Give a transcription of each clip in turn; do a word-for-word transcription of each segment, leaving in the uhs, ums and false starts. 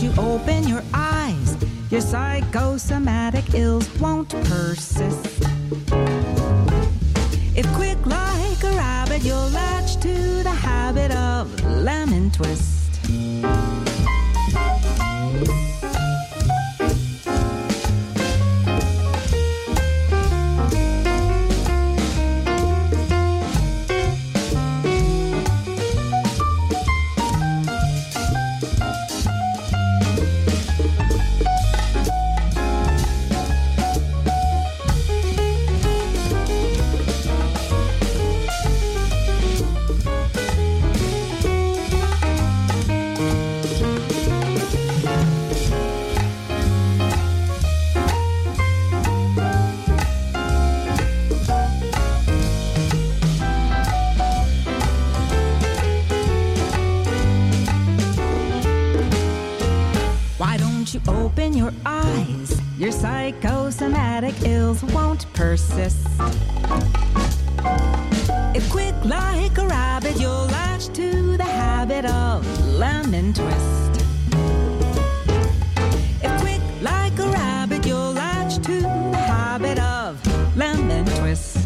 you open your eyes? Your psychosomatic ills won't persist. If quick like a rabbit, you'll latch to the habit of lemon twist. Open your eyes, your psychosomatic ills won't persist. If quick like a rabbit, you'll latch to the habit of lemon twist. If quick like a rabbit, you'll latch to the habit of lemon twist.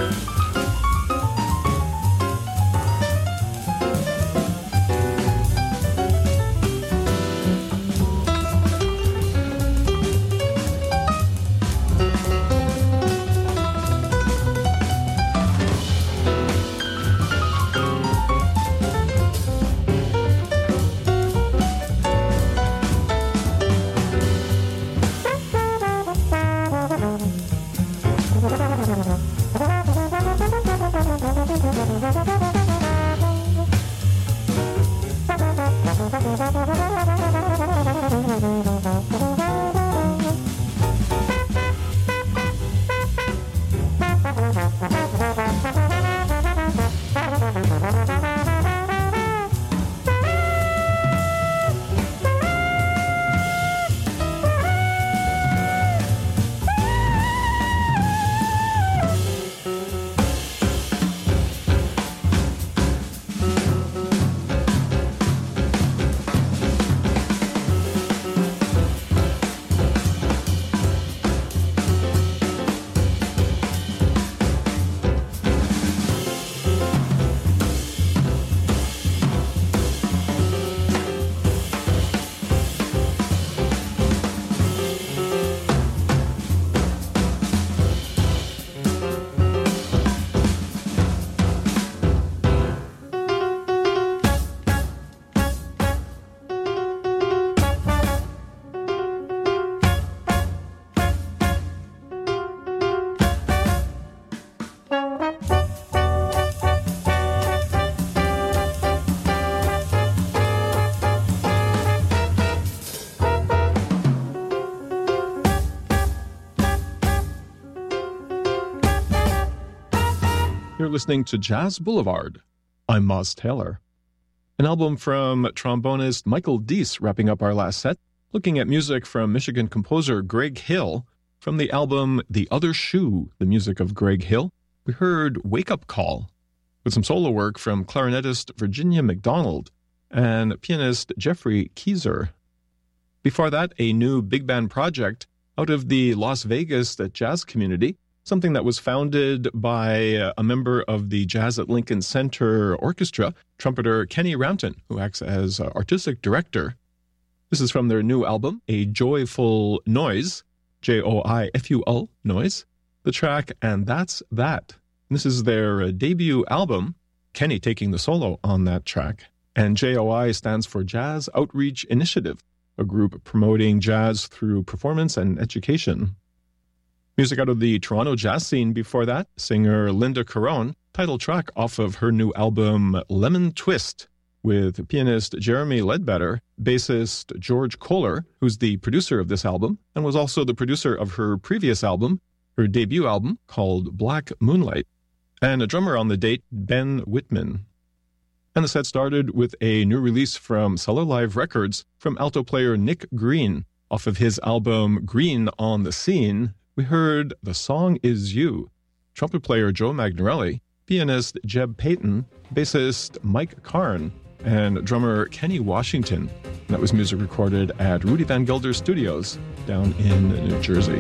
You're listening to Jazz Boulevard. I'm Moz Taylor. An album from trombonist Michael Deese wrapping up our last set, looking at music from Michigan composer Greg Hill from the album The Other Shoe, the music of Greg Hill. We heard Wake Up Call with some solo work from clarinetist Virginia McDonald and pianist Jeffrey Keyser. Before that, a new big band project out of the Las Vegas jazz community, something that was founded by a member of the Jazz at Lincoln Center Orchestra, trumpeter Kenny Rampton, who acts as artistic director. This is from their new album, A Joyful Noise, J O I F U L, Noise, the track And That's That. This is their debut album, Kenny taking the solo on that track. And J O I stands for Jazz Outreach Initiative, a group promoting jazz through performance and education. Music out of the Toronto jazz scene before that, singer Linda Caron, title track off of her new album Lemon Twist, with pianist Jeremy Ledbetter, bassist George Kohler, who's the producer of this album, and was also the producer of her previous album, her debut album called Black Moonlight, and a drummer on the date, Ben Whitman. And the set started with a new release from Cellar Live Records from alto player Nick Green. Off of his album Green on the Scene, we heard The Song Is You, trumpet player Joe Magnarelli, pianist Jeb Payton, bassist Mike Karn, and drummer Kenny Washington. And that was music recorded at Rudy Van Gelder Studios down in New Jersey.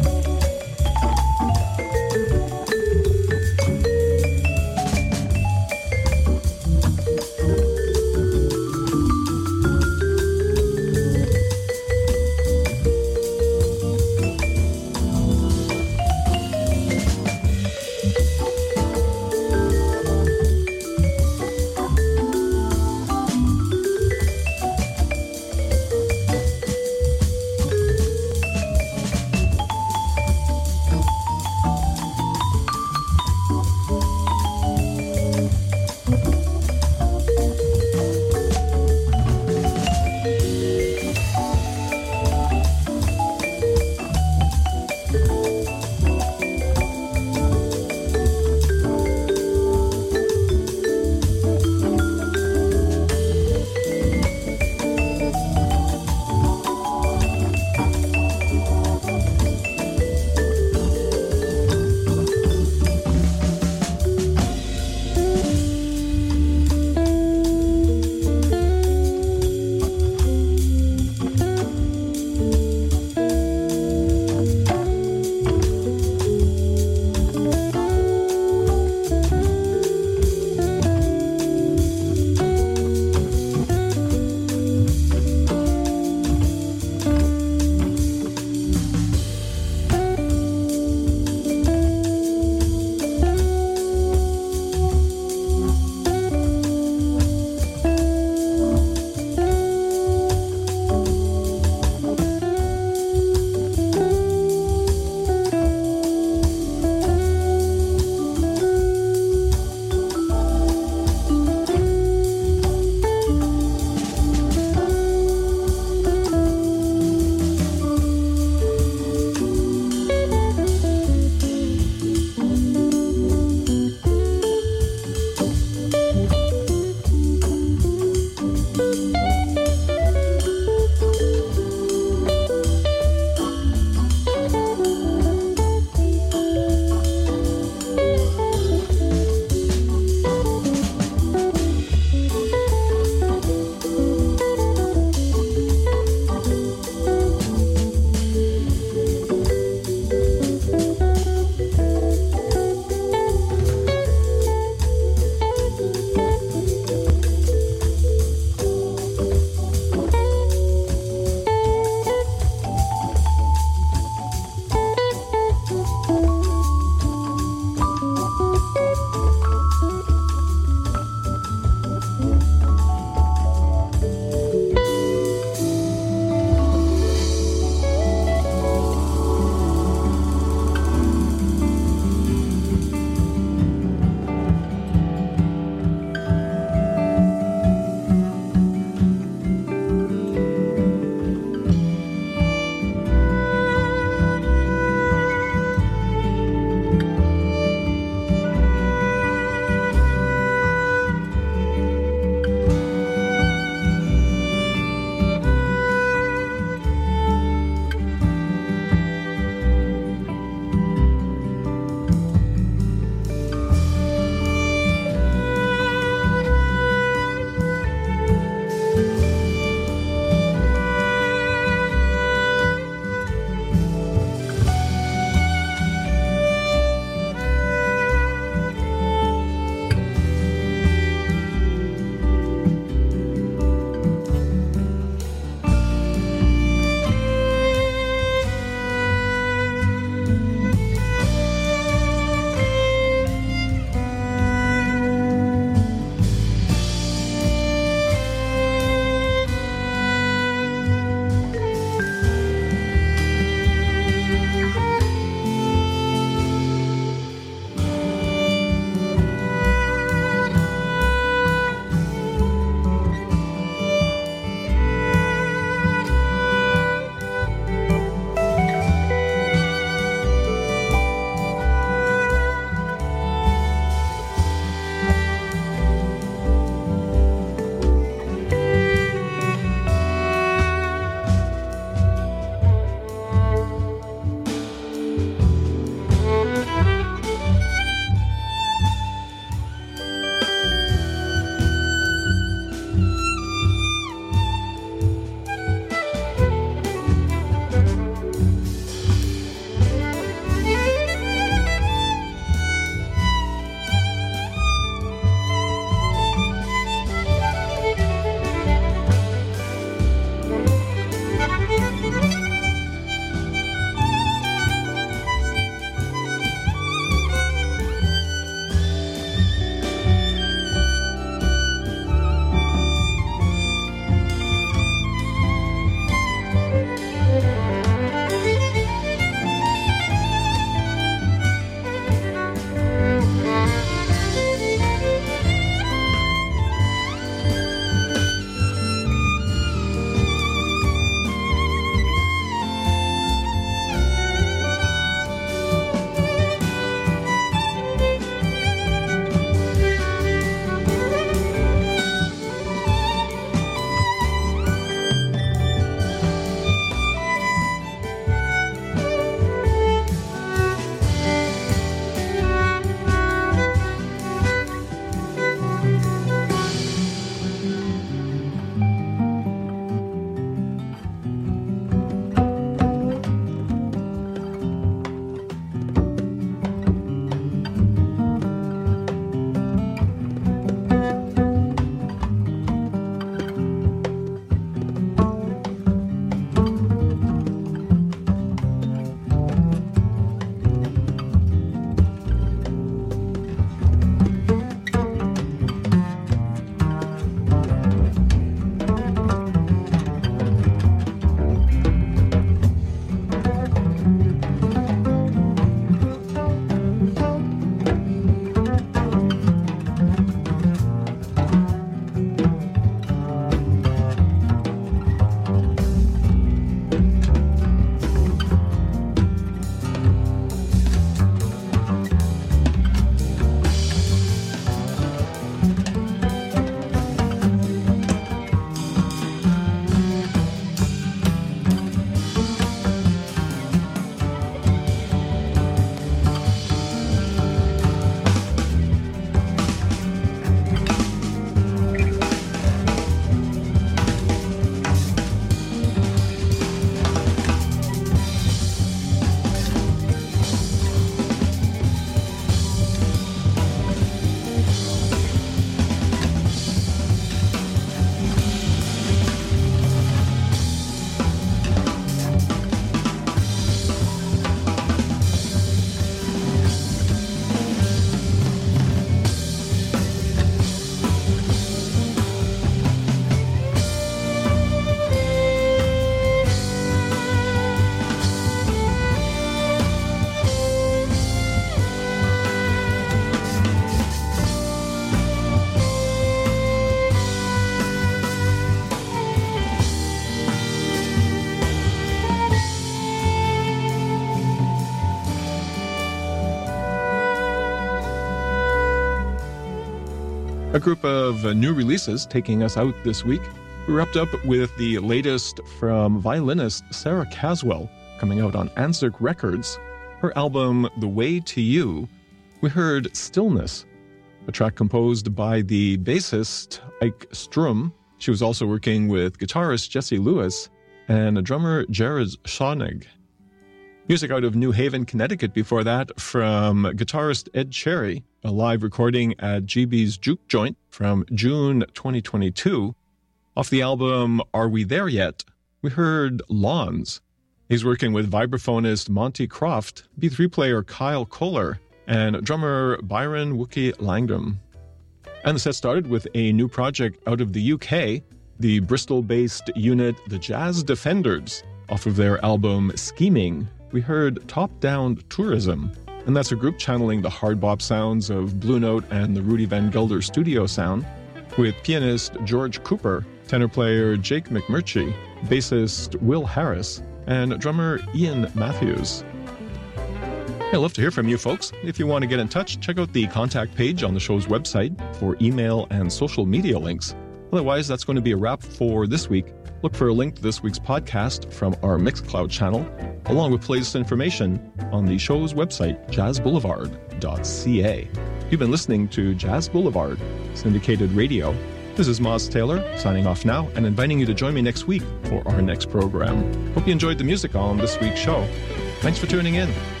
A group of uh, new releases taking us out this week. We wrapped up with the latest from violinist Sarah Caswell, coming out on Anzac Records. Her album, The Way to You. We heard Stillness, a track composed by the bassist Ike Strum. She was also working with guitarist Jesse Lewis and drummer Jared Schoenig. Music out of New Haven, Connecticut before that from guitarist Ed Cherry, a live recording at G B's Juke Joint from June twenty twenty-two. Off the album Are We There Yet? We heard Lawns. He's working with vibraphonist Monty Croft, B three player Kyle Kohler, and drummer Byron Wookie Langdon. And the set started with a new project out of the U K, the Bristol-based unit The Jazz Defenders. Off of their album Scheming, we heard Top Down Tourism, and that's a group channeling the hard bop sounds of Blue Note and the Rudy Van Gelder studio sound, with pianist George Cooper, tenor player Jake McMurtry, bassist Will Harris, and drummer Ian Matthews. I'd love to hear from you folks. If you want to get in touch, check out the contact page on the show's website for email and social media links. Otherwise, that's going to be a wrap for this week. Look for a link to this week's podcast from our Mixcloud channel, along with playlist information on the show's website, jazz boulevard dot c a. You've been listening to Jazz Boulevard, syndicated radio. This is Moz Taylor, signing off now and inviting you to join me next week for our next program. Hope you enjoyed the music on this week's show. Thanks for tuning in.